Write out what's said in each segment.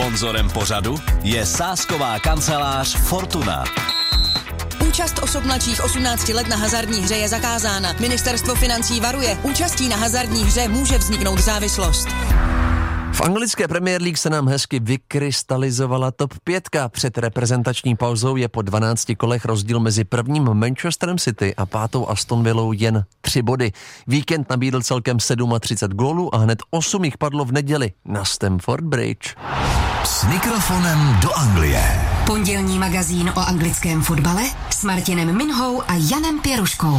Sponzorem pořadu je sázková kancelář Fortuna. Účast osob mladších 18 let na hazardní hře je zakázána. Ministerstvo financí varuje, účastí na hazardní hře může vzniknout závislost. V anglické Premier League se nám hezky vykrystalizovala top 5. Před reprezentační pauzou je po 12 kolech rozdíl mezi prvním Manchesterem City a pátou Aston Villou jen 3 body. Víkend nabídl celkem 37 gólů a hned 8 jich padlo v neděli na Stamford Bridge. S mikrofonem do Anglie. Pondělní magazín o anglickém fotbale s Martinem Minhou a Janem Pěruškou.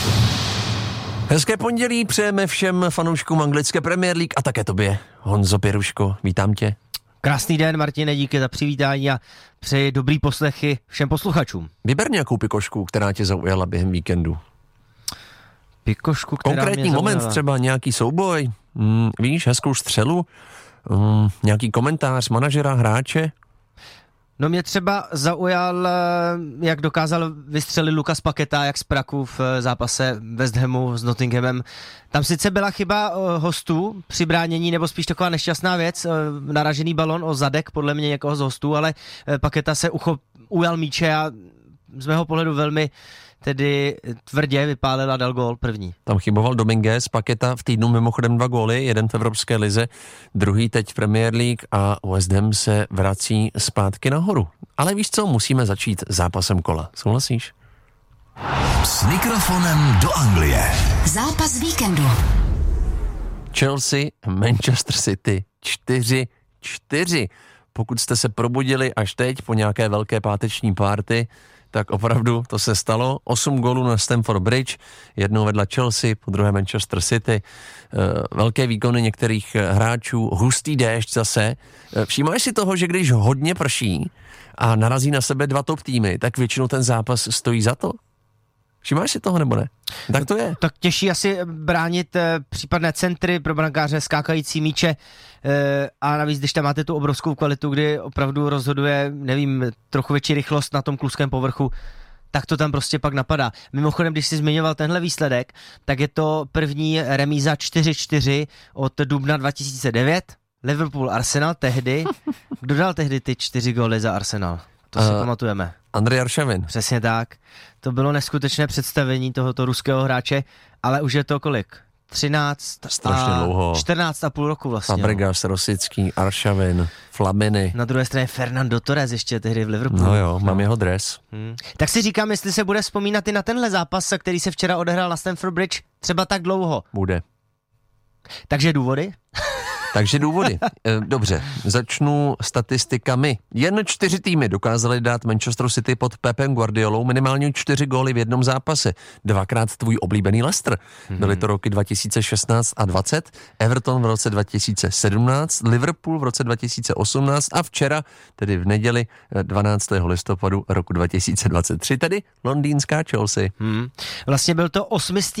Hezké pondělí přejeme všem fanouškům anglické Premier League a také tobě, Honzo Pěruško, vítám tě. Krásný den, Martine, díky za přivítání a přeji dobrý poslechy všem posluchačům. Vyber nějakou pikošku, která tě zaujala během víkendu. Pikošku, která konkrétní mě moment, zaujala. třeba nějaký souboj, víš, hezkou střelu, nějaký komentář manažera, hráče. No mě třeba zaujal, jak dokázal vystřelit Lucas Paqueta, jak z praku v zápase West Hamu s Nottinghamem. Tam sice byla chyba hostů při bránění, nebo spíš taková nešťastná věc, naražený balon o zadek, podle mě někoho z hostů, ale Paqueta se ujal míče a z mého pohledu velmi tedy tvrdě vypálil a dal gól první. Tam chyboval Dominguez, Paqueta v týdnu mimochodem 2 góly, jeden v Evropské lize, druhý teď v Premier League a West Ham se vrací zpátky nahoru. Ale víš co, musíme začít zápasem kola. Souhlasíš? S mikrofonem do Anglie. Zápas víkendu. Chelsea, Manchester City 4-4. Pokud jste se probudili až teď po nějaké velké páteční party, tak opravdu to se stalo. 8 gólů na Stamford Bridge, jednou vedla Chelsea, po druhé Manchester City. Velké výkony některých hráčů, hustý déšť zase. Všímáš si toho, že když hodně prší a narazí na sebe 2 top týmy, tak většinou ten zápas stojí za to? Všimáš si toho nebo ne? Tak to je. Tak těžší asi bránit případné centry pro brankáře, skákající míče a navíc, když tam máte tu obrovskou kvalitu, kdy opravdu rozhoduje, nevím, trochu větší rychlost na tom kluském povrchu, tak to tam prostě pak napadá. Mimochodem, když jsi zmiňoval tenhle výsledek, tak je to první remíza 4-4 od dubna 2009. Liverpool-Arsenal tehdy. Kdo dal tehdy ty 4 góly za Arsenal? To si pamatujeme. Andrej Aršavin. Přesně tak. To bylo neskutečné představení tohoto ruského hráče, ale už je to kolik? 13 Strašně dlouho. 14,5 roku vlastně. Fabregas, Rosický, Aršavin, Flaminy. Na druhé straně Fernando Torres ještě tehdy v Liverpoolu. No jo, mám jeho dres. Tak si říkám, jestli se bude vzpomínat i na tenhle zápas, který se včera odehrál na Stamford Bridge, třeba tak dlouho. Bude. Takže důvody? Takže důvody. Dobře, začnu statistikami. Jen 4 týmy dokázaly dát Manchester City pod Pepem Guardiolou minimálně 4 góly v jednom zápase. 2krát tvůj oblíbený Leicester. Byly to roky 2016 a 20, Everton v roce 2017, Liverpool v roce 2018 a včera, tedy v neděli 12. listopadu roku 2023, tedy londýnská Chelsea. Vlastně byl to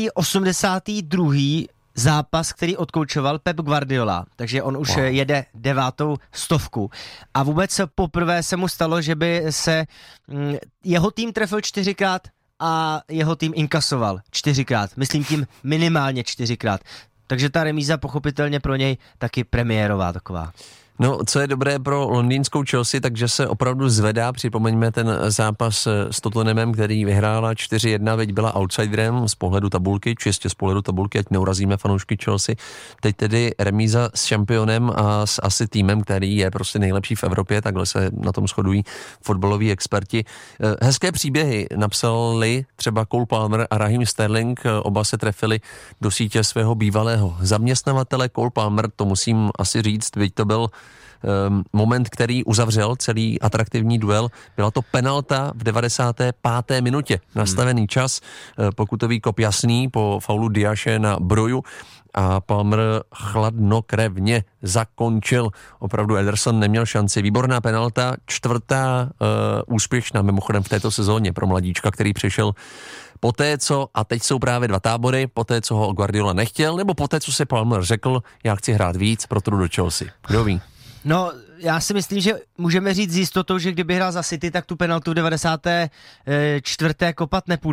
882. zápas, který odkoučoval Pep Guardiola, takže on už jede 9. stovku. A vůbec poprvé se mu stalo, že by se jeho tým trefil 4krát a jeho tým inkasoval 4krát. Myslím tím minimálně 4krát. Takže ta remíza pochopitelně pro něj taky premiérová taková. No, co je dobré pro londýnskou Chelsea, takže se opravdu zvedá. Připomeňme ten zápas s Tottenhamem, který vyhrála 4-1, veď byla outsiderem z pohledu tabulky, čistě z pohledu tabulky, ať neurazíme fanoušky Chelsea. Teď tedy remíza s šampionem a s asi týmem, který je prostě nejlepší v Evropě, takhle se na tom shodují fotbaloví experti. Hezké příběhy napsali třeba Cole Palmer a Raheem Sterling, oba se trefili do sítě svého bývalého zaměstnavatele. Cole Palmer, to musím asi říct, byť to byl moment, který uzavřel celý atraktivní duel. Byla to penalta v 95. minutě. Nastavený čas, pokutový kop jasný po faulu Diaše na Broju a Palmer chladnokrevně zakončil. Opravdu Ederson neměl šanci. Výborná penalta, 4. úspěšná mimochodem v této sezóně pro mladíčka, který přišel poté, co, a teď jsou právě 2 tábory, poté, co ho Guardiola nechtěl, nebo poté, co si Palmer řekl, já chci hrát víc, proto jdu do Chelsea. Kdo ví? No, já si myslím, že můžeme říct s jistotou, že kdyby hrál za City, tak tu penaltu v 94. kopat nepůjde.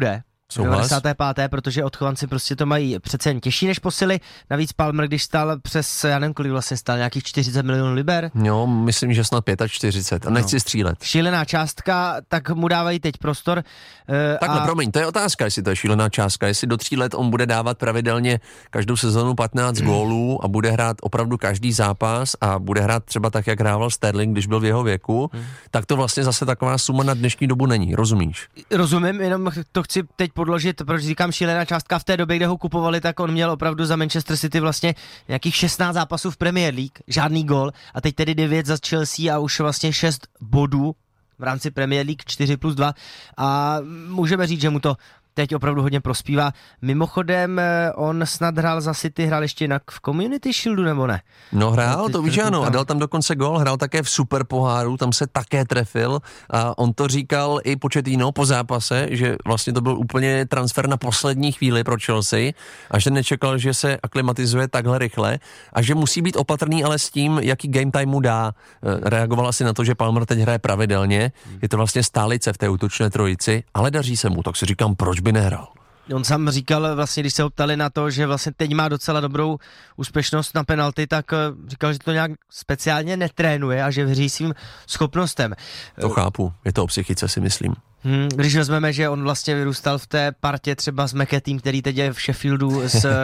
95. protože odchovanci prostě to mají přece jen těžší než posily. Navíc Palmer, když stál přes, já nevím, kolik vlastně stál, nějakých 40 milionů liber. Jo, myslím, že snad 45 a nechci střílet. Šílená částka, tak mu dávají teď prostor. Takhle, promiň, to je otázka, jestli to je šílená částka, jestli do 3 let on bude dávat pravidelně každou sezonu 15 gólů a bude hrát opravdu každý zápas a bude hrát třeba tak, jak hrával Sterling, když byl v jeho věku, tak to vlastně zase taková suma na dnešní dobu není, rozumíš? Rozumím, jenom to chci teď podložit, proč říkám šílená částka. V té době, kde ho kupovali, tak on měl opravdu za Manchester City vlastně nějakých 16 zápasů v Premier League, žádný gól a teď tedy 9 za Chelsea a už vlastně 6 bodů v rámci Premier League 4+2 a můžeme říct, že mu to teď opravdu hodně prospívá. Mimochodem, on snad hrál za City, hrál ještě jinak v Community Shieldu, nebo ne? No hrál, to víš, ano, a dal tam dokonce gól, hrál také v Super poháru, tam se také trefil a on to říkal i Pochettino po zápase, že vlastně to byl úplně transfer na poslední chvíli pro Chelsea a že nečekal, že se aklimatizuje takhle rychle a že musí být opatrný ale s tím, jaký game time mu dá. Reagoval asi na to, že Palmer teď hraje pravidelně, je to vlastně stálice v té útočné trojici, ale daří se mu, tak si říkám, proč by nehrál. On sám říkal vlastně, když se ho ptali na to, že vlastně teď má docela dobrou úspěšnost na penalty, tak říkal, že to nějak speciálně netrénuje a že věří svým schopnostem. To chápu, je to o psychice, si myslím. Když vezmeme, že on vlastně vyrůstal v té partě třeba s McAteem, který teď je v Sheffieldu s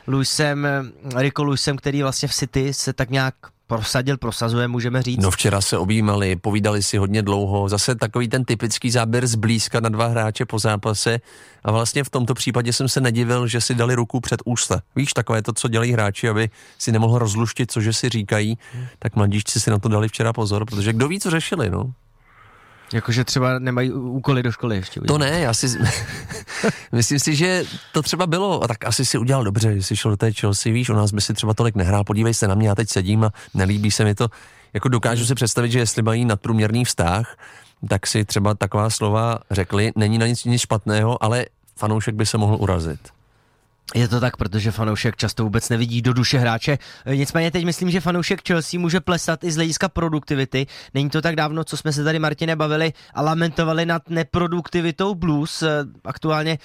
Rico Lewisem, který vlastně v City se tak nějak prosazuje, můžeme říct. No včera se objímali, povídali si hodně dlouho, zase takový ten typický záběr zblízka na 2 hráče po zápase a vlastně v tomto případě jsem se nedivil, že si dali ruku před ústa. Víš, takové to, co dělají hráči, aby si nemohl rozluštit, cože si říkají, tak mladíčci si na to dali včera pozor, protože kdo ví, co řešili, no. Jakože třeba nemají úkoly do školy ještě. To ne, já si myslím si, že to třeba bylo, a tak asi si udělal dobře, že jsi šel do té Chelsea, víš, u nás by si třeba tolik nehrál, podívej se na mě, já teď sedím a nelíbí se mi to, jako dokážu si představit, že jestli mají nadprůměrný vztah, tak si třeba taková slova řekli, není na nic špatného, ale fanoušek by se mohl urazit. Je to tak, protože fanoušek často vůbec nevidí do duše hráče. Nicméně teď myslím, že fanoušek Chelsea může plesat i z hlediska produktivity. Není to tak dávno, co jsme se tady, Martine, bavili a lamentovali nad neproduktivitou Blues. Aktuálně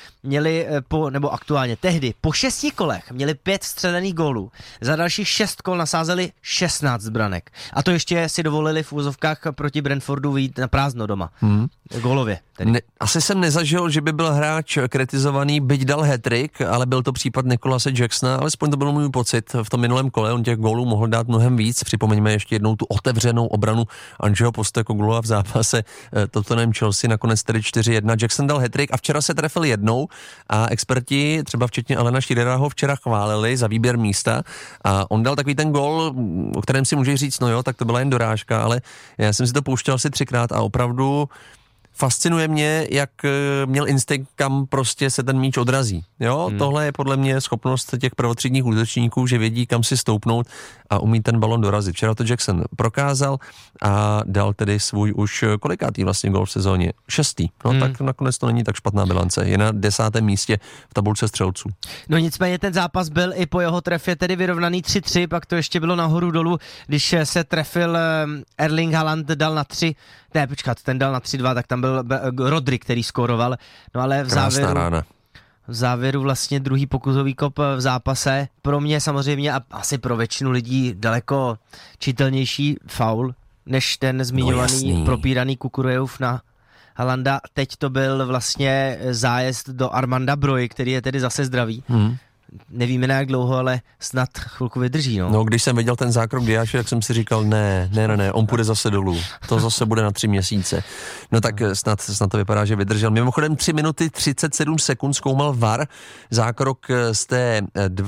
tehdy po 6 kolech měli 5 střelených gólů. Za dalších 6 kol nasázeli 16 branek. A to ještě si dovolili v úvozovkách proti Brentfordu vyjít na prázdno doma. Gólově. Asi jsem nezažil, že by byl hráč kritizovaný, byť dal hat-trick, ale byl to případ Nicolase Jacksona, alespoň to byl můj pocit v tom minulém kole, on těch gólů mohl dát mnohem víc, připomeňme ještě jednou tu otevřenou obranu Angeho Postecoglua v zápase Tottenham Chelsea, nakonec tedy 4-1, Jackson dal hat-trick a včera se trefil jednou a experti, třeba včetně Alena Shearera, ho včera chválili za výběr místa a on dal takový ten gól, o kterém si můžeš říct, no jo, tak to byla jen dorážka, ale já jsem si to pouštěl asi 3krát a opravdu fascinuje mě, jak měl instinkt, kam prostě se ten míč odrazí. Jo, tohle je podle mě schopnost těch prvotřídních útočníků, že vědí, kam si stoupnout a umí ten balon dorazit. Včera to Jackson prokázal a dal tedy svůj už kolikátý vlastně gól v sezóně? 6. No tak nakonec to není tak špatná bilance. Je na 10. místě v tabulce střelců. No nicméně ten zápas byl i po jeho trefě tedy vyrovnaný 3-3, pak to ještě bylo nahoru dolů, když se trefil Erling Haaland, dal na 3. Ne, počkat, ten dal na 3-2, tak tam byl Rodri, který skóroval. No ale v závěru vlastně druhý pokusový kop v zápase. Pro mě samozřejmě a asi pro většinu lidí daleko čitelnější faul, než ten zmiňovaný propíraný Kukurejův na Haalanda. Teď to byl vlastně zájezd do Armanda Broji, který je tedy zase zdravý. Nevíme na jak dlouho, ale snad chvilku vydrží. No, když jsem viděl ten zákrok Diáše, tak jsem si říkal, ne, on půjde zase dolů. To zase bude na 3 měsíce. No tak snad to vypadá, že vydržel. Mimochodem 3 minuty 37 sekund zkoumal VAR zákrok z té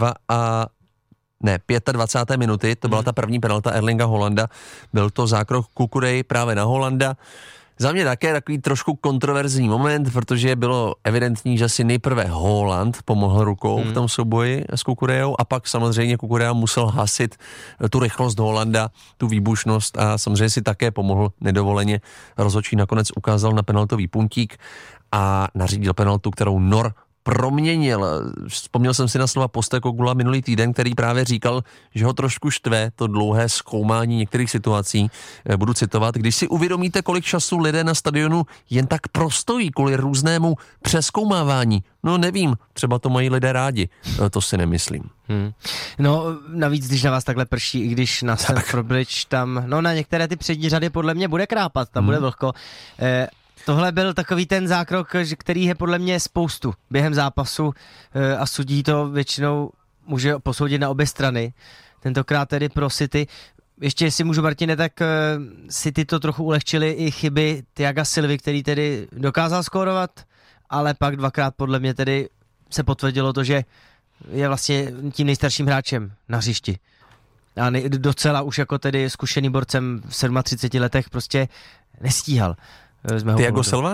25. minuty, to byla ta první penalta Erlinga Haalanda. Byl to zákrok Kukurej právě na Haalanda. Za mě také takový trošku kontroverzní moment, protože bylo evidentní, že si nejprve Haaland pomohl rukou v tom souboji s Kukurejou a pak samozřejmě Kukureja musel hasit tu rychlost Haalanda, tu výbušnost a samozřejmě si také pomohl nedovoleně. Rozhodčí nakonec ukázal na penaltový puntík a nařídil penaltu, kterou Nor proměnil. Vzpomněl jsem si na slova Postecoglua minulý týden, který právě říkal, že ho trošku štve to dlouhé zkoumání některých situací. Budu citovat: když si uvědomíte, kolik času lidé na stadionu jen tak prostojí kvůli různému přezkoumávání. No nevím, třeba to mají lidé rádi. To si nemyslím. No navíc, když na vás takhle prší, i když na Stamford Bridge tam, no na některé ty přední řady podle mě bude krápat, tam bude vlhko. Tohle byl takový ten zákrok, který je podle mě spoustu během zápasu a sudí to většinou může posoudit na obě strany. Tentokrát tedy pro City. Ještě jestli můžu, Martine, tak City to trochu ulehčili i chyby Thiaga Silvy, který tedy dokázal skórovat, ale pak dvakrát podle mě tedy se potvrdilo to, že je vlastně tím nejstarším hráčem na hřišti. A docela už jako tedy zkušený borcem v 37 letech prostě nestíhal. Thiago Silva?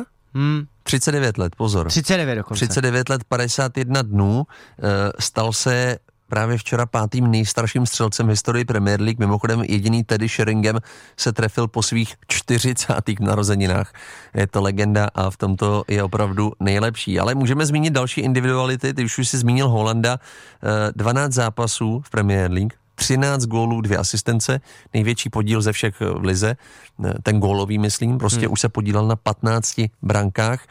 39 let, pozor. 39 dokonce. 39 let, 51 dnů. Stal se právě včera 5. nejstarším střelcem v historii Premier League. Mimochodem jediný Teddy Sheringham se trefil po svých 40. narozeninách. Je to legenda a v tomto je opravdu nejlepší. Ale můžeme zmínit další individuality. Ty už si zmínil Holanda. 12 zápasů v Premier League. 13 gólů, 2 asistence, největší podíl ze všech v lize, ten gólový myslím, prostě už se podílel na 15 brankách,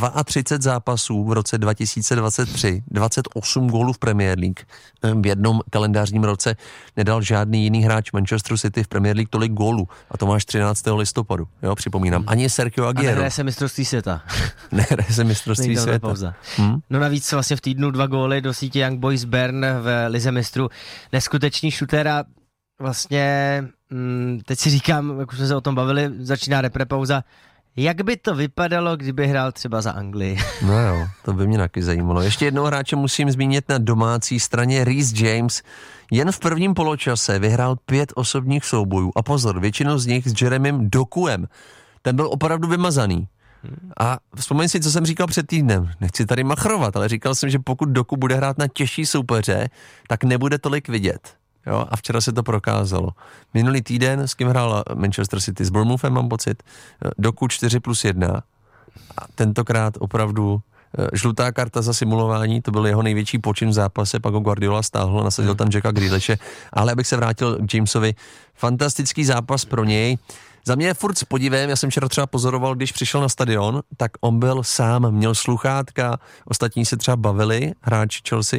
32 zápasů v roce 2023, 28 gólů v Premier League. V jednom kalendářním roce nedal žádný jiný hráč Manchester City v Premier League tolik gólů a to máš 13. listopadu, jo, připomínám. Ani Sergio Aguero. A nehraje se mistrovství světa. Nehraje se mistrovství světa. No navíc vlastně v týdnu 2 góly do sítě Young Boys Bern v lize mistrů. Neskutečný šutér a vlastně teď si říkám, jak už jsme se o tom bavili, začíná reprepauza. Jak by to vypadalo, kdyby hrál třeba za Anglii? No jo, to by mě taky zajímalo. Ještě jednoho hráče musím zmínit na domácí straně, Reece James. Jen v prvním poločase vyhrál 5 osobních soubojů a pozor, většinou z nich s Jeremym Dokuem. Ten byl opravdu vymazaný. A vzpomeň si, co jsem říkal před týdnem. Nechci tady machrovat, ale říkal jsem, že pokud Doku bude hrát na těžší soupeře, tak nebude tolik vidět. Jo? A včera se to prokázalo. Minulý týden, s kým hrál Manchester City? S Bournemouthem, mám pocit. Doku 4+1. A tentokrát opravdu žlutá karta za simulování, to byl jeho největší počin v zápase, pak ho Guardiola stáhl, nasadil tam Jacka Grealishe. Ale abych se vrátil k Jamesovi, fantastický zápas pro něj. Za mě je furt s podivem, já jsem včera třeba pozoroval, když přišel na stadion, tak on byl sám, měl sluchátka, ostatní se třeba bavili, hráči Chelsea,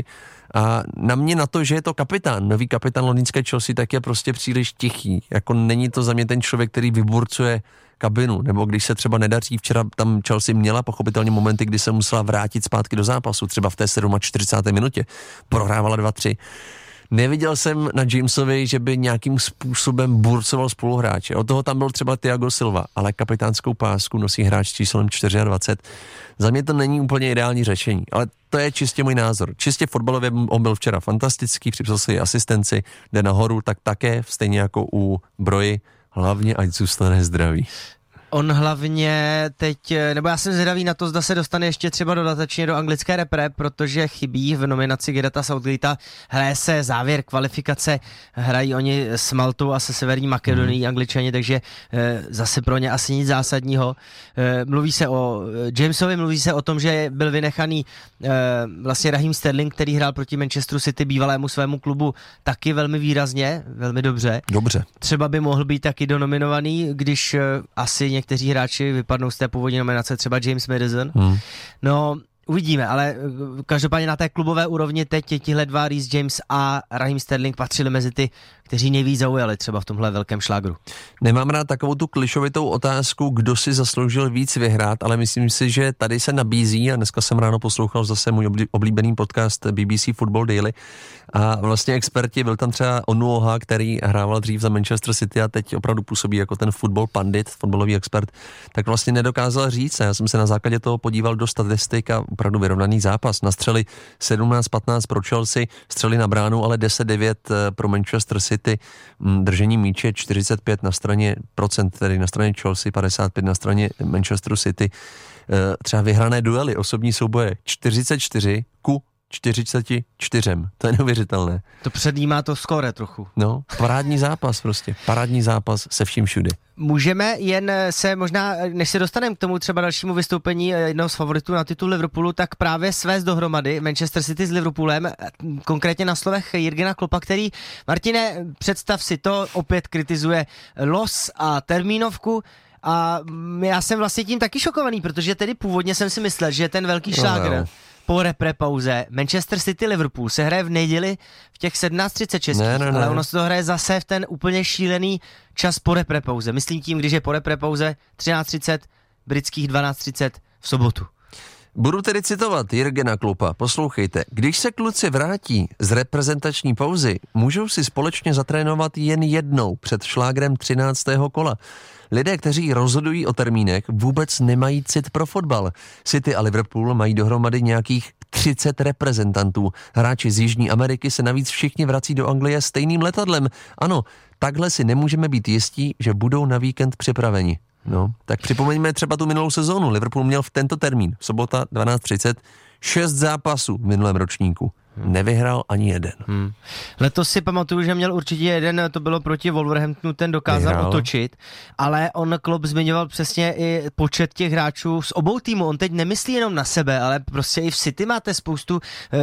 a na mě na to, že je to kapitán, nový kapitán londýnské Chelsea, tak je prostě příliš tichý, jako není to za mě ten člověk, který vyburcuje kabinu, nebo když se třeba nedaří, včera tam Chelsea měla pochopitelně momenty, kdy se musela vrátit zpátky do zápasu, třeba v té 47. minutě, prohrávala 2-3. Neviděl jsem na Jamesovi, že by nějakým způsobem burcoval spoluhráče. Od toho tam byl třeba Thiago Silva, ale kapitánskou pásku nosí hráč s číslem 24. Za mě to není úplně ideální řešení, ale to je čistě můj názor. Čistě fotbalově on byl včera fantastický, připsal si asistenci, jde nahoru, tak také, stejně jako u Broji, hlavně ať zůstane zdravý. On hlavně teď, nebo já jsem zvědavý na to, zda se dostane ještě třeba dodatečně do anglické repre, protože chybí v nominaci Gareta Southgatea. Hraje se závěr kvalifikace, hrají oni s Maltou a se Severní Makedonií Angličani, takže zase pro ně asi nic zásadního. Mluví se o Jamesovi, mluví se o tom, že byl vynechaný vlastně Raheem Sterling, který hrál proti Manchesteru City, bývalému svému klubu, taky velmi výrazně, velmi dobře. Dobře. Třeba by mohl být taky donominovaný, když asi někteří hráči vypadnou z té původní nominace, třeba James Maddison. No, uvidíme, ale každopádně na té klubové úrovni teď tihle dva, Reece James a Raheem Sterling, patřili mezi ty, kteří nejvíc zaujali třeba v tomhle velkém šlágru. Nemám rád takovou tu klišovitou otázku, kdo si zasloužil víc vyhrát, ale myslím si, že tady se nabízí, a dneska jsem ráno poslouchal zase můj oblíbený podcast BBC Football Daily a vlastně experti, byl tam třeba Onuoha, který hrával dřív za Manchester City a teď opravdu působí jako ten football pandit, fotbalový expert, tak vlastně nedokázal říct, a já jsem se na základě toho podíval do statistik a opravdu vyrovnaný zápas. Nastřeli 17-15 pro Chelsea, střeli na bránu, ale 10-9 pro Manchester City, držení míče 45 na straně procent, tedy na straně Chelsea, 55 na straně Manchesteru City. Třeba vyhrané duely, osobní souboje 44-44 44. To je neuvěřitelné. To předjímá to skóre trochu. No, parádní zápas prostě. Parádní zápas se vším všude. Můžeme jen se možná, než se dostaneme k tomu třeba dalšímu vystoupení jednoho z favoritů na titul Liverpoolu, tak právě svést dohromady Manchester City s Liverpoolem, konkrétně na slovech Jürgena Kloppa, který, Martine, představ si to, opět kritizuje los a termínovku. A já jsem vlastně tím taky šokovaný, protože tedy původně jsem si myslel, že ten velký šlágr po repre pauze Manchester City Liverpool se hraje v neděli v těch 17:36, ale ono se to hraje zase v ten úplně šílený čas po repre pauze. Myslím tím, když je po repre pauze 13:30, britských 12:30 v sobotu. Budu tedy citovat Jürgena Kloppa. Poslouchejte, když se kluci vrátí z reprezentační pauzy, můžou si společně zatrénovat jen jednou před šlágrem 13. kola. Lidé, kteří rozhodují o termínech, vůbec nemají cit pro fotbal. City a Liverpool mají dohromady nějakých 30 reprezentantů. Hráči z Jižní Ameriky se navíc všichni vrací do Anglie stejným letadlem. Ano, takhle si nemůžeme být jistí, že budou na víkend připraveni. No, tak připomeňme třeba tu minulou sezónu. Liverpool měl v tento termín, sobota 12:30, 6 zápasů v minulém ročníku. Nevyhrál ani jeden. Letos si pamatuju, že měl určitě jeden, to bylo proti Wolverhamptonu, ten dokázal otočit, ale on Klopp zmiňoval přesně i počet těch hráčů z obou týmů. On teď nemyslí jenom na sebe, ale prostě i v City máte spoustu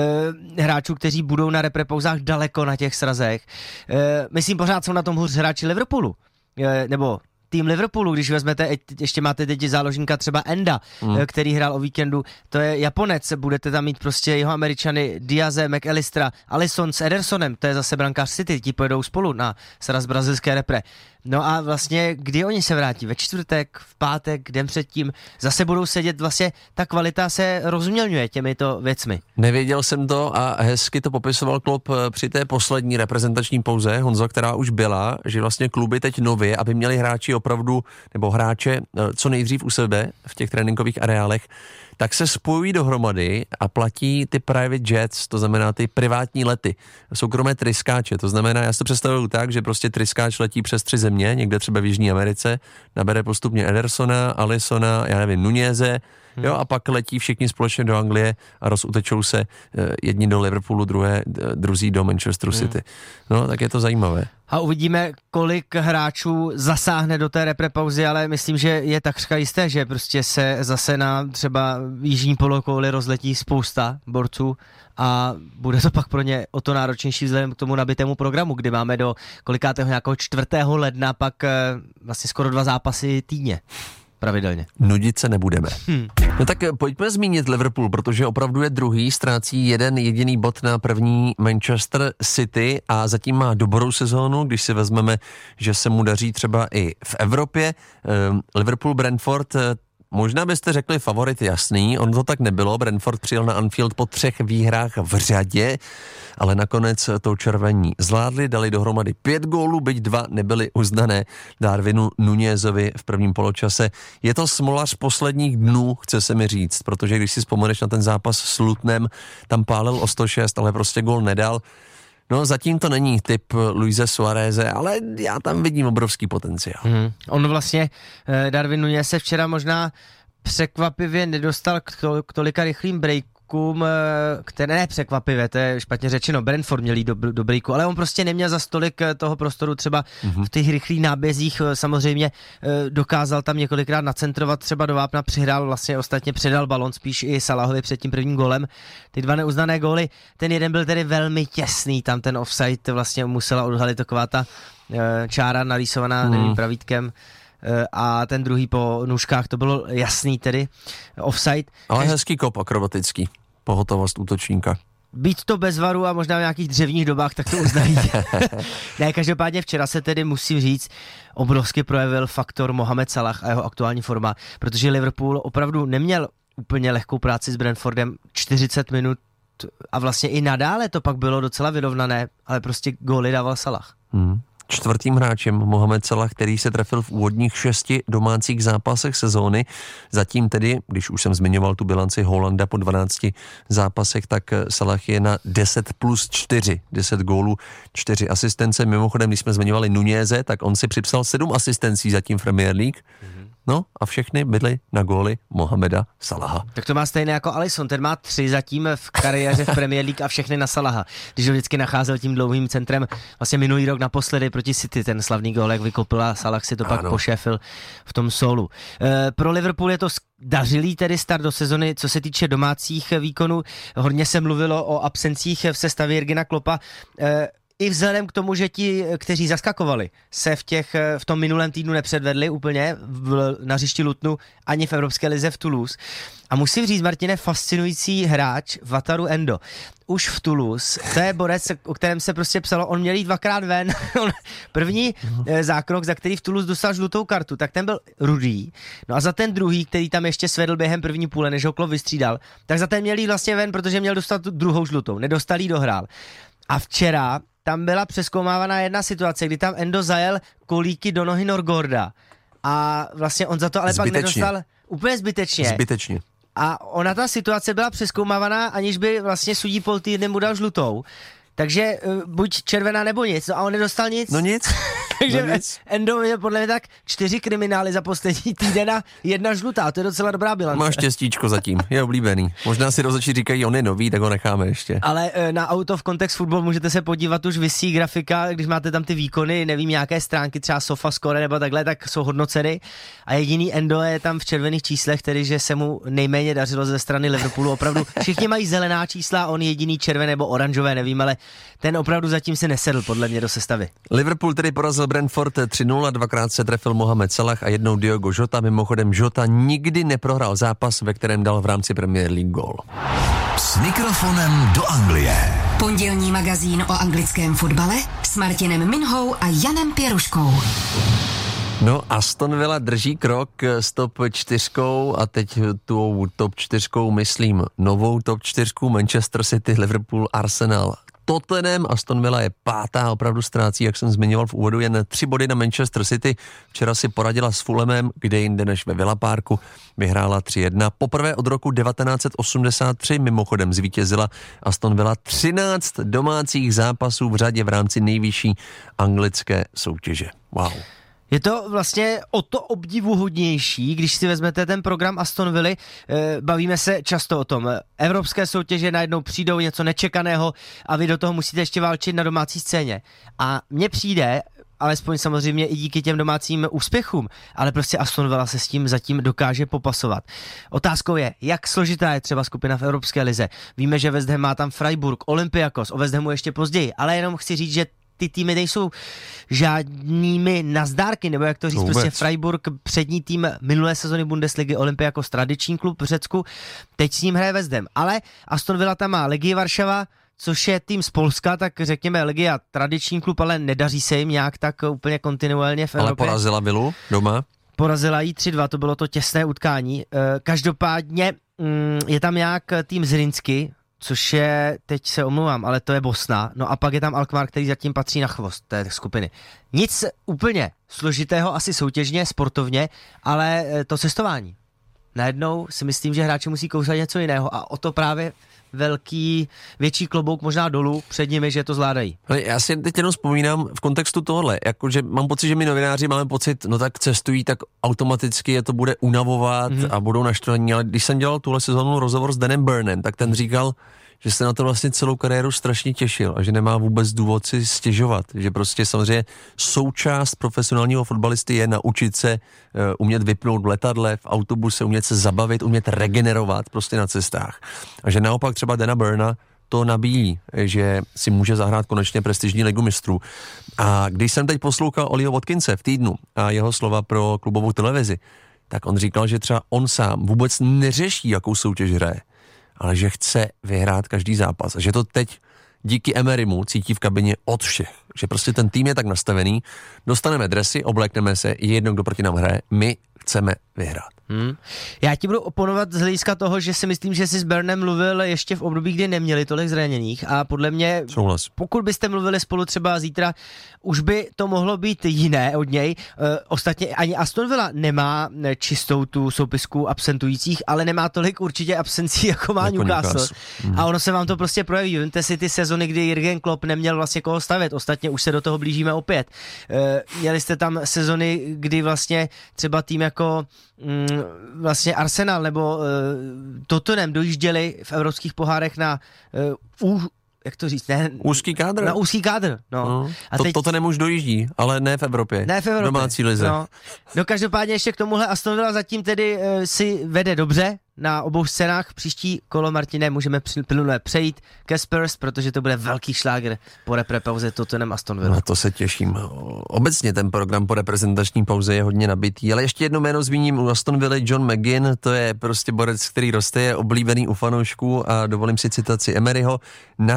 hráčů, kteří budou na reprepauzách daleko na těch srazech. Myslím, pořád jsou na tom hůř hráči Liverpoolu, nebo tým Liverpoolu, když vezmete, ještě máte teď záložníka třeba Enda, který hrál o víkendu, to je Japonec, budete tam mít prostě jeho Američany Diaze, McAllistera, Alisson s Edersonem, to je zase brankář City, ti pojedou spolu na sraz brazilské repre. No a vlastně, kdy oni se vrátí? Ve čtvrtek, v pátek, den předtím, zase budou sedět, vlastně ta kvalita se rozmělňuje těmito věcmi. Nevěděl jsem to a hezky to popisoval Klopp při té poslední reprezentační pauze, Honzo, která už byla, že vlastně kluby teď nově, aby měli hráči opravdu, nebo hráče co nejdřív u sebe v těch tréninkových areálech, tak se spojují dohromady a platí ty private jets, to znamená ty privátní lety, soukromé tryskáče, to znamená, já si to představuju tak, že prostě tryskáč letí přes 3 země, někde třeba v Jižní Americe, nabere postupně Edersona, Alissona, já nevím, Nuněze, jo, a pak letí všichni společně do Anglie a rozutečou se jedni do Liverpoolu, druzí do Manchesteru City. No, tak je to zajímavé. A uvidíme, kolik hráčů zasáhne do té reprepauzy, ale myslím, že je takřka jisté, že prostě se zase na třeba jižní polokouli rozletí spousta borců a bude to pak pro ně o to náročnější vzhledem k tomu nabitému programu, kdy máme do kolikátého nějakého 4. ledna pak vlastně skoro 2 zápasy týdně. Pravidelně. Nudit se nebudeme. No tak pojďme zmínit Liverpool, protože opravdu je druhý, ztrácí jeden jediný bod na první Manchester City a zatím má dobrou sezónu, když si vezmeme, že se mu daří třeba i v Evropě. Liverpool, Brentford, možná byste řekli favorit jasný, on to tak nebylo, Brentford přijel na Anfield po 3 výhrách v řadě, ale nakonec to červení zvládli, dali dohromady 5 gólů, byť 2 nebyly uznané Darwinu Nunězovi v prvním poločase. Je to smolař posledních dnů, chce se mi říct, protože když si vzpomeneš na ten zápas s Lutonem, tam pálil o 106, ale prostě gól nedal. No zatím to není typ Luise Suáreze, ale já tam vidím obrovský potenciál. On vlastně, Darwin Núñez se včera možná překvapivě nedostal k tolika rychlým breakům, které nepřekvapivě, to je špatně řečeno, Brentford měl jít do breaku, ale on prostě neměl za tolik toho prostoru třeba v těch rychlých nábězích, samozřejmě dokázal tam několikrát nacentrovat třeba do vápna, přihrál vlastně ostatně předal balon spíš i Salahovi před tím prvním gólem. Ty 2 neuznané góly, ten jeden byl tedy velmi těsný, tam ten offside vlastně musela odhalit taková ta čára narýsovaná nevím, pravítkem, a ten druhý po nůžkách, to bylo jasný tedy offside. Ale hezký kop akrobatický, pohotovost útočníka. Být to bez varu a možná v nějakých dřevních dobách, tak to uznají. Ne, každopádně včera se tedy, musím říct, obrovsky projevil faktor Mohamed Salah a jeho aktuální forma, protože Liverpool opravdu neměl úplně lehkou práci s Brentfordem, 40 minut a vlastně i nadále to pak bylo docela vyrovnané, ale prostě góly dával Salah. Čtvrtým hráčem Mohamed Salah, který se trefil v úvodních 6 domácích zápasech sezóny. Zatím tedy, když už jsem zmiňoval tu bilanci Holanda po 12 zápasech, tak Salah je na 10+4, 10 gólů, 4 asistence. Mimochodem, když jsme zmiňovali Nuněze, tak on si připsal 7 asistencí zatím v Premier League. No a všechny byly na góly Mohameda Salaha. Tak to má stejné jako Alisson, ten má 3 zatím v kariéře v Premier League a všechny na Salaha. Když ho vždycky nacházel tím dlouhým centrem, vlastně minulý rok naposledy proti City, ten slavný gól, jak vykopil a Salah si to pak pošéfil v tom sólu. Pro Liverpool je to dařilý tedy start do sezony, co se týče domácích výkonů. Hodně se mluvilo o absencích v sestavě Jurgena Kloppa. I vzhledem k tomu, že ti, kteří zaskakovali, se v tom minulém týdnu nepředvedli úplně na hřišti Lutnu ani v Evropské lize v Toulouse. A musím říct, Martine, fascinující hráč Wataru Endo. Už v Toulouse, to je borec, o kterém se prostě psalo, on měl jít 2krát ven. První zákrok, za který v Toulouse dostal žlutou kartu, tak ten byl rudý. No a za ten druhý, který tam ještě svedl během první půle, než ho Klopp vystřídal, tak za ten měl jít vlastně ven, protože měl dostat tu druhou žlutou. Nedostal jí, dohrál. A včera tam byla přezkoumávaná jedna situace, kdy tam Endo zajel kolíky do nohy Norgorda. A vlastně on za to ale pak nedostal úplně zbytečně. A ona ta situace byla přezkoumávaná, aniž by vlastně sudí Paul Tierney mu dal žlutou. Takže buď červená nebo nic. No a on nedostal nic. No nic. Takže Endo měl podle mě tak 4 kriminály za poslední týden a 1 žlutá. To je docela dobrá bilance. Má štěstíčko zatím, je oblíbený. Možná si rozhodčí říkají, on je nový, tak ho necháme ještě. Ale na Out of Context Football můžete se podívat, už visí grafika, když máte tam ty výkony, nevím, nějaké stránky, třeba SofaScore nebo takhle, tak jsou hodnoceny. A jediný Endo je tam v červených číslech, tedy že se mu nejméně dařilo ze strany Liverpoolu. Opravdu všichni mají zelená čísla, on jediný červené nebo oranžové, nevím, ale ten opravdu zatím se nesedl podle mě do sestavy. Liverpool tedy porazil Brentford 3-0, 2krát se trefil Mohamed Salah a jednou Diogo Jota. Mimochodem Jota nikdy neprohrál zápas, ve kterém dal v rámci Premier League gól. S mikrofonem do Anglie. Pondělní magazín o anglickém fotbale s Martinem Minhou a Janem Pěruškou. No, Aston Villa drží krok s top 4 a teď tu top 4 myslím novou top 4 Manchester City, Liverpool, Arsenal, Tottenham. Aston Villa je 5. opravdu ztrácí, jak jsem zmiňoval v úvodu, jen 3 body na Manchester City. Včera si poradila s Fulhamem, kde jinde než ve Villa Parku, vyhrála 3-1. Poprvé od roku 1983 mimochodem zvítězila Aston Villa 13 domácích zápasů v řadě v rámci nejvyšší anglické soutěže. Wow. Je to vlastně o to obdivuhodnější, když si vezmete ten program Aston Villa, bavíme se často o tom. Evropské soutěže najednou přijdou, něco nečekaného a vy do toho musíte ještě válčit na domácí scéně. A mně přijde, alespoň samozřejmě i díky těm domácím úspěchům, ale prostě Aston Villa se s tím zatím dokáže popasovat. Otázkou je, jak složitá je třeba skupina v Evropské lize. Víme, že West Ham má tam Freiburg, Olympiakos, o West Hamu ještě později, ale jenom chci říct, že ty týmy nejsou žádnými nazdárky, nebo jak to říct, prostě Freiburg, přední tým minulé sezony Bundesligy, Olympiakos, tradiční klub v Řecku, teď s ním hraje West Ham, ale Aston Villa tam má Legii Varšava, což je tým z Polska, tak řekněme Legia tradiční klub, ale nedaří se jim nějak tak úplně kontinuálně v Evropě. Ale porazila Villu doma? Porazila jí 3-2, to bylo to těsné utkání. Každopádně je tam nějak tým Zrinsky, což je, teď se omlouvám, ale to je Bosna. No a pak je tam Alkmaar, který zatím patří na chvost té skupiny. Nic úplně složitého asi soutěžně, sportovně, ale to cestování. Najednou si myslím, že hráči musí kousat něco jiného a o to právě větší klobouk možná dolů před nimi, že to zvládají. Ale já si teď jenom vzpomínám v kontextu tohle, jakože mám pocit, že my novináři máme pocit, no tak cestují, tak automaticky je to bude unavovat a budou naštvaní, ale když jsem dělal tuhle sezónu rozhovor s Danem Burnem, tak ten říkal, že se na to vlastně celou kariéru strašně těšil a že nemá vůbec důvod si stěžovat, že prostě samozřejmě součást profesionálního fotbalisty je naučit se umět vypnout v letadle, v autobuse, umět se zabavit, umět regenerovat prostě na cestách. A že naopak třeba Dana Burna to nabíjí, že si může zahrát konečně prestižní ligu mistrů. A když jsem teď poslouchal Oliho Watkinse v Týdnu a jeho slova pro klubovou televizi, tak on říkal, že třeba on sám vůbec neřeší, jakou soutěž hraje, ale že chce vyhrát každý zápas. A že to teď díky Emerymu cítí v kabině od všech. Že prostě ten tým je tak nastavený, dostaneme dresy, oblékneme se, je jedno, kdo proti nám hraje, my chceme vyhrát. Já ti budu oponovat z hlediska toho, že si myslím, že jsi s Bernem mluvil ještě v období, kdy neměli tolik zraněných a podle mě, pokud byste mluvili spolu třeba zítra, už by to mohlo být jiné od něj. Ostatně ani Aston Villa nemá čistou tu soupisku absentujících, ale nemá tolik určitě absencí, jako má Newcastle. A ono se vám to prostě projeví. Vemte si ty sezony, kdy Jürgen Klopp neměl vlastně koho stavět. Ostatně už se do toho blížíme opět. Měli jste tam sezony, kdy vlastně třeba tým jako vlastně Arsenal nebo Tottenham dojížděli v evropských pohárech na jak to říct, ne? Úzký kádr. Na úzký kádr, no. A teď... To nemůž dojíždí, ale ne v Evropě. Ne v Evropě. Domácí lize. No. Každopádně ještě k tomuhle Aston Villa zatím tedy si vede dobře na obou scénách. Příští kolo, Martine, můžeme plynule přejít ke Spurs, protože to bude velký šláger po repre pauze Tottenham Aston Villa. Na to se těším. Obecně ten program po reprezentační pauze je hodně nabitý, ale ještě jedno jméno zmíním u Aston Villa, John McGinn, to je prostě borec, který roste, je oblíbený u fanoušků a dovolím si citaci Emeryho. Na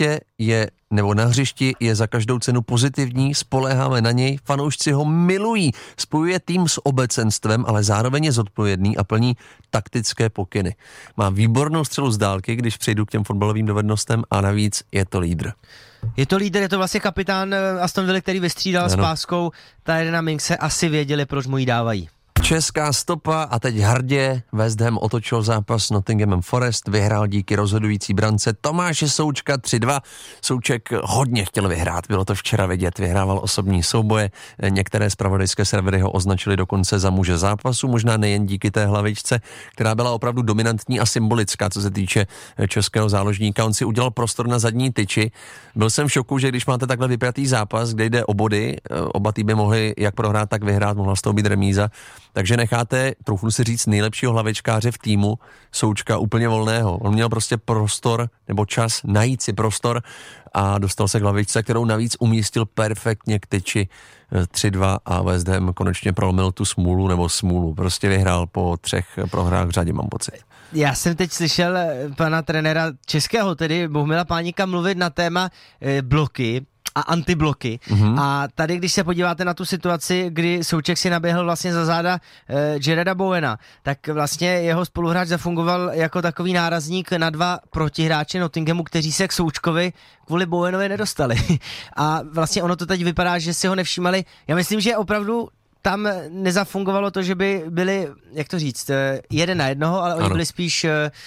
hřišti je za každou cenu pozitivní, spoléháme na něj, fanoušci ho milují, spojuje tým s obecenstvem, ale zároveň je zodpovědný a plní taktické pokyny. Má výbornou střelu z dálky, když přejdu k těm fotbalovým dovednostem a navíc je to lídr. Je to vlastně kapitán Aston Villa, který vystřídal s páskou Tyrona Mingse, asi věděli, proč mu ji dávají. Česká stopa a teď hrdě West Ham otočil zápas Nottinghamem Forest, vyhrál díky rozhodující brance Tomáše Součka 3-2. Souček hodně chtěl vyhrát, bylo to včera vidět, vyhrával osobní souboje, některé zpravodajské servery ho označili dokonce za muže zápasu, možná nejen díky té hlavičce, která byla opravdu dominantní a symbolická, co se týče českého záložníka. On si udělal prostor na zadní tyči. Byl jsem v šoku, že když máte takhle vypjatý zápas, kde jde o body, oba týmy mohly jak prohrát, tak vyhrát, mohla z toho být remíza. Takže necháte, troufnu si říct, nejlepšího hlavičkáře v týmu, Součka, úplně volného. On měl prostě prostor, nebo čas najít si prostor a dostal se k hlavičce, kterou navíc umístil perfektně k tyči 3-2 a West Ham konečně prolomil tu smůlu. Prostě vyhrál po 3 prohrách v řadě, mám pocit. Já jsem teď slyšel pana trenéra českého, tedy Bohumila Páníka, mluvit na téma bloky a antibloky. A tady, když se podíváte na tu situaci, kdy Souček si naběhl vlastně za záda Jareda Bowena, tak vlastně jeho spoluhráč zafungoval jako takový nárazník na 2 protihráče Nottinghamu, kteří se k Součkovi kvůli Bowenovi nedostali. A vlastně ono to teď vypadá, že si ho nevšímali. Já myslím, že opravdu tam nezafungovalo to, že by byli, jak to říct, 1-1, ale oni byli spíš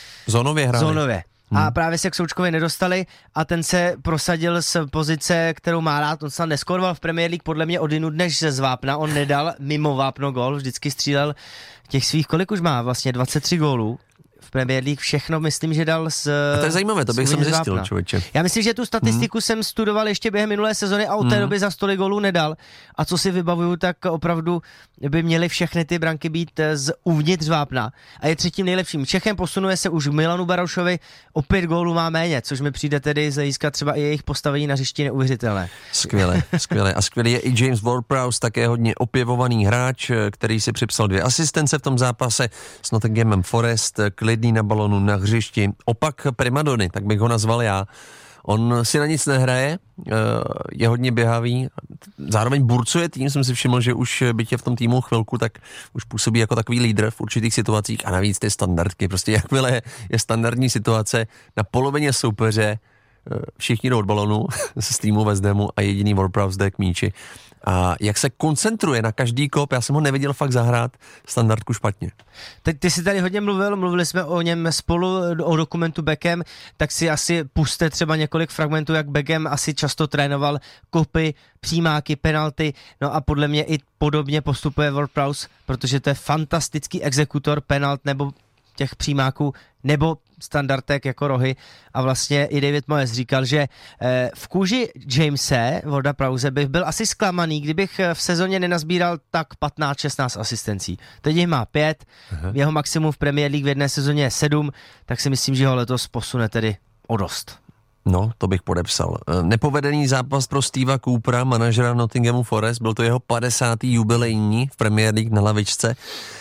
zónově. A právě se k Součkovi nedostali a ten se prosadil z pozice, kterou má rád. On se neskoroval v Premier League podle mě odinut než z vápna. On nedal mimo vápno gól, vždycky střílel těch svých, kolik už má, vlastně 23 gólů. V Premier League všechno, myslím, že dal z... A to je zajímavé, to bych jsem zjistil, člověče. Já myslím, že tu statistiku jsem studoval ještě během minulé sezony a od té doby za 100 gólů nedal. A co si vybavuju, tak opravdu by měly všechny ty branky být z uvnitř vápna. A je 3. nejlepším Čechem, posunuje se už Milanu Barošovi, o 5 gólů má méně, což mi přijde tedy z hlediska třeba i jejich postavení na hřišti neuvěřitelné. Skvěle. A skvělý je i James Ward-Prowse, také hodně opěvovaný hráč, který si připsal 2 asistence v tom zápase s Nottinghamem Forest, klidný na balonu, na hřišti, opak primadony, tak bych ho nazval já. On si na nic nehraje, je hodně běhavý, zároveň burcuje tým, jsem si všiml, že už byť je v tom týmu chvilku, tak už působí jako takový lídr v určitých situacích a navíc ty standardky, prostě jakmile je standardní situace na polovině soupeře, všichni jdou od balonu z týmu West Hamu a jediný Ward-Prowse jde k míči. A jak se koncentruje na každý kop, já jsem ho neviděl fakt zahrát standardku špatně. Tak ty jsi tady hodně mluvili jsme o něm spolu, o dokumentu Beckham, tak si asi puste třeba několik fragmentů, jak Beckham asi často trénoval kopy, přímáky, penalty, no a podle mě i podobně postupuje Ward-Prowse, protože to je fantastický exekutor penalt nebo těch přímáků, nebo standardek jako rohy a vlastně i David Moyes říkal, že v kůži Jamese Warda-Prowse bych byl asi zklamaný, kdybych v sezóně nenazbíral tak 15-16 asistencí. Teď jich má 5, jeho maximum v Premier League v jedné sezóně je 7, tak si myslím, že ho letos posune tedy o dost. No, to bych podepsal. Nepovedený zápas pro Steva Coopera, manažera Nottinghamu Forest, byl to jeho 50. jubilejní v Premier League na lavičce.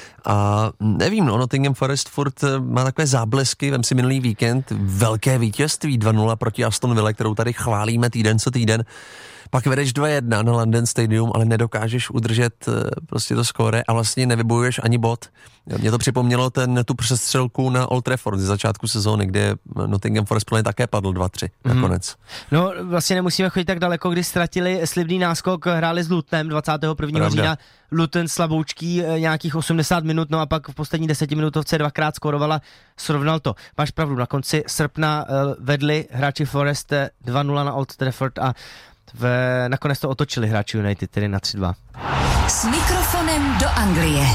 A nevím, Nottingham Forest furt má takové záblesky, vem si minulý víkend, velké vítězství 2-0 proti Aston Ville, kterou tady chválíme týden co týden. Pak vedeš 2-1 na London Stadium, ale nedokážeš udržet prostě to skóre a vlastně nevybojuješ ani bod. Mě to připomnělo tu přestřelku na Old Trafford z začátku sezóny, kde Nottingham Forest také padl 2-3 nakonec. No vlastně nemusíme chodit tak daleko, kdy ztratili slibný náskok, hráli s Lutonem 21. října. Luton slaboučký nějakých 80 minut, no a pak v poslední 10 minutovce dvakrát skorovala, srovnal to. Máš pravdu, na konci srpna vedli hráči Forest 2-0 na Old Trafford a nakonec to otočili hráči United, tedy na 3-2. S mikrofonem do Anglie.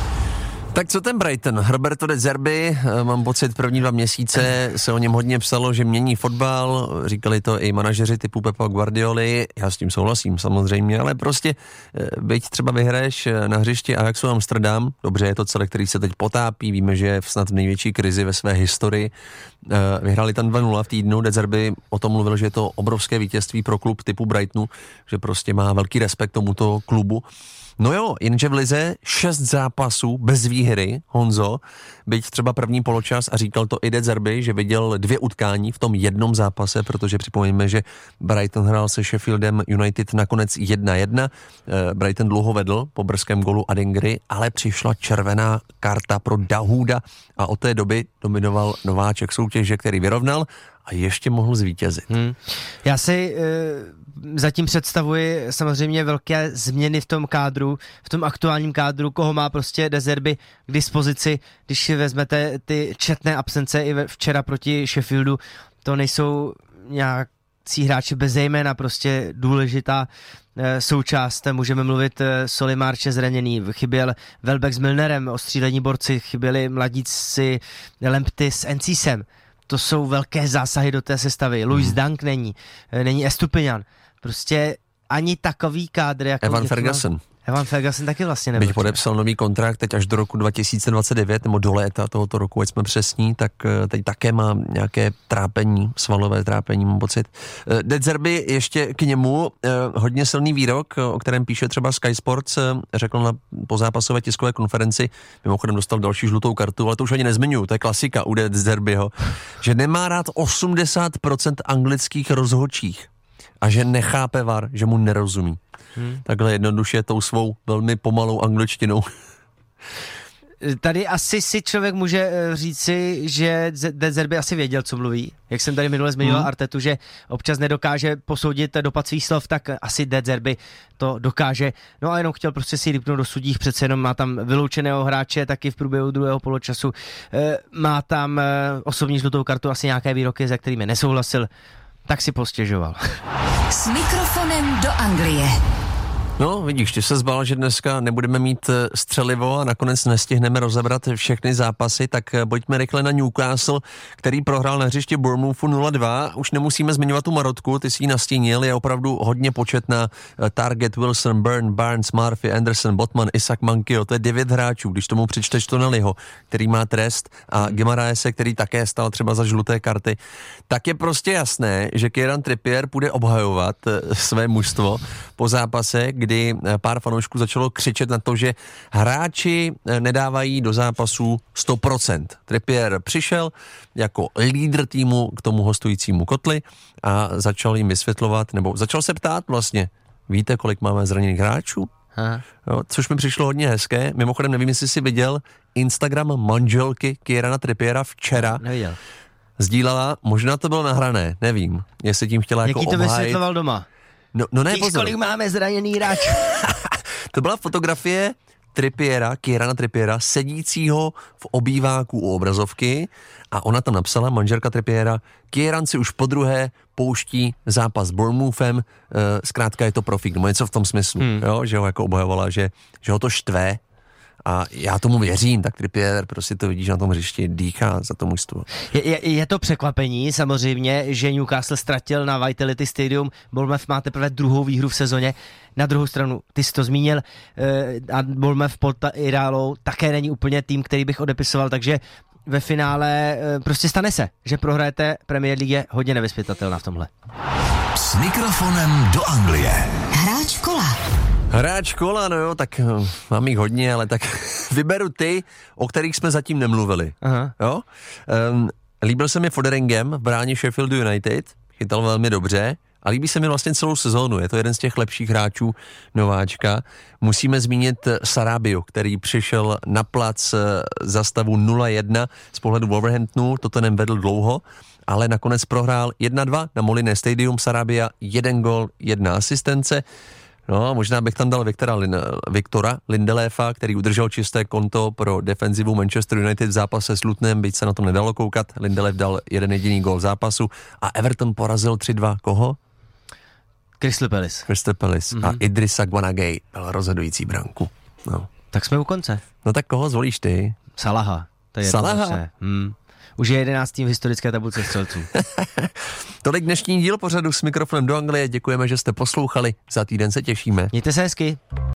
Tak co ten Brighton? Roberto De Zerbi, mám pocit, první 2 měsíce se o něm hodně psalo, že mění fotbal, říkali to i manažeři typu Pepa Guardioli, já s tím souhlasím samozřejmě, ale prostě byť třeba vyhraješ na hřišti Ajaxu Amsterdam, dobře, je to celé, který se teď potápí, víme, že je snad v největší krizi ve své historii, vyhráli tam 2-0 v týdnu, De Zerbi o tom mluvil, že je to obrovské vítězství pro klub typu Brightonu, že prostě má velký respekt tomuto klubu. No jo, jenže v lize 6 zápasů bez výhry, Honzo, byť třeba první poločas a říkal to i De Zerbi, že viděl 2 utkání v tom jednom zápase, protože připomeňme, že Brighton hrál se Sheffieldem United nakonec 1-1. Brighton dlouho vedl po brzkém golu Adingry, ale přišla červená karta pro Dahouda a od té doby dominoval nováček soutěže, který vyrovnal a ještě mohl zvítězit. Já si zatím představuji samozřejmě velké změny v tom kádru, v tom aktuálním kádru, koho má prostě De Zerbi k dispozici, když si vezmete ty četné absence i včera proti Sheffieldu, to nejsou nějaký hráči bez jména, prostě důležitá součást. Můžeme mluvit Solly Marche zraněný, chyběl Welbeck s Milnerem, ostřílení borci, chyběli mladíci Lamptey s Encísem. To jsou velké zásahy do té sestavy. Louis Dunk není Estupiñán. Prostě ani takový kádr jako Evan Ferguson. Evan Ferguson taky vlastně nebyl. Byť podepsal nový kontrakt teď až do roku 2029, nebo do léta tohoto roku, ať jsme přesní, tak teď také má nějaké trápení, svalové trápení, mám pocit. De Zerbi ještě k němu, hodně silný výrok, o kterém píše třeba Sky Sports, řekl na pozápasové tiskové konferenci, mimochodem dostal další žlutou kartu, ale to už ani nezmiňuju, to je klasika u De Zerbiho, že nemá rád 80% anglických rozhodčích a že nechápe VAR, že mu nerozumí. Takhle jednoduše tou svou velmi pomalou angličtinou. Tady asi si člověk může říci, že De Zerbi asi věděl, co mluví. Jak jsem tady minule zmiňoval Artetu, že občas nedokáže posoudit dopad svých slov, tak asi De Zerbi to dokáže. No a jenom chtěl prostě si rýpnout do sudích, přece jenom má tam vyloučeného hráče taky v průběhu druhého poločasu. Má tam osobní žlutou kartu, asi nějaké výroky, se kterými nesouhlasil, tak si postěžoval. S mikrofonem do Anglie. No, vidíš, ty se zbál, že dneska nebudeme mít střelivo a nakonec nestihneme rozebrat všechny zápasy, tak pojďme rychle na Newcastle, který prohrál na hřišti Bournemouthu 0-2. Už nemusíme zmiňovat tu marotku, ty jsi ji nastínil, je opravdu hodně početná. Target, Wilson, Byrne, Barnes, Murphy, Anderson, Botman, Isak, Mankio, to je 9 hráčů, když tomu přičteš Tonaliho, který má trest, a Guimaraese, který také stal třeba za žluté karty, tak je prostě jasné, že Kieran Trippier půjde obhajovat své mužstvo po zápase, kdy pár fanoušků začalo křičet na to, že hráči nedávají do zápasu 100%. Trippier přišel jako lídr týmu k tomu hostujícímu kotli a začal jim vysvětlovat, nebo začal se ptát vlastně, víte, kolik máme zraněných hráčů? Jo, což mi přišlo hodně hezké. Mimochodem, nevím, jestli jsi viděl Instagram manželky Kierana Trippiera včera. Neviděl. Sdílela, možná to bylo nahrané, nevím, jestli tím chtěla jako obhájit. Jaký to vysvětloval doma? No ne, pozor. Kolik máme zraněný hráč? To byla fotografie Kierana Trippiera, sedícího v obýváku u obrazovky, a ona tam napsala, manželka Trippiera, Kieran si už podruhé pouští zápas s Bournemouthem, zkrátka je to profík, nebo něco v tom smyslu, jo, že ho jako obhajovala, že ho to štve. A já tomu věřím, tak Trippier prostě to vidíš na tom hřišti, dýchá za to mužstvo. Je to překvapení samozřejmě, že Newcastle ztratil na Vitality Stadium, Bournemouth má teprve druhou výhru v sezóně. Na druhou stranu, ty jsi to zmínil, a Bournemouth pod Irálou také není úplně tým, který bych odepisoval, takže ve finále prostě stane se, že prohrajete Premier League, je hodně nevyzpytatelná v tomhle. S mikrofonem do Anglie. Hráč kola. Hráč kola, no jo, tak mám jich hodně, ale tak vyberu ty, o kterých jsme zatím nemluvili. Aha. Jo? Líbil se mi Fotheringham v bráně Sheffieldu United, chytal velmi dobře, a líbí se mi vlastně celou sezónu, je to jeden z těch lepších hráčů, nováčka. Musíme zmínit Sarabiu, který přišel na plac za stavu 0-1 z pohledu Wolverhamptonu, Tottenham vedl dlouho, ale nakonec prohrál 1-2 na Molineux Stadium. Sarabia 1 gól, 1 asistence. No, možná bych tam dal Viktora Lindeléfa, který udržel čisté konto pro defenzivu Manchester United v zápase s Lutonem, byť se na to nedalo koukat. Lindeléf dal 1 jediný gól v zápasu a Everton porazil 3-2. Koho? Crystal Palace. A Idrissa Guanagay byl rozhodující branku. No. Tak jsme u konce. No tak koho zvolíš ty? Salaha. To je Salaha? Už je 11. v historické tabulce střelců. Tolik dnešní díl pořadu S mikrofonem do Anglie. Děkujeme, že jste poslouchali. Za týden se těšíme. Mějte se hezky.